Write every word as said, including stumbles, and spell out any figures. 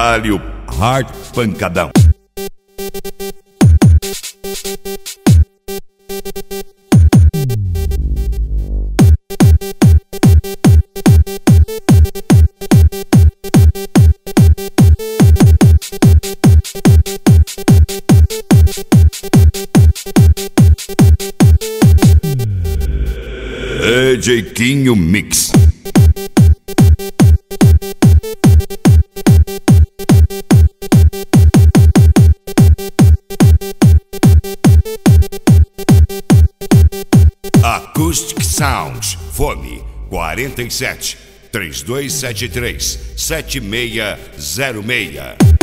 Dá-lhe o hard pancadão. É Jeitinho Mix. Acoustic Sounds, fone quarenta e sete, trinta e dois setenta e três, setenta e seis zero seis.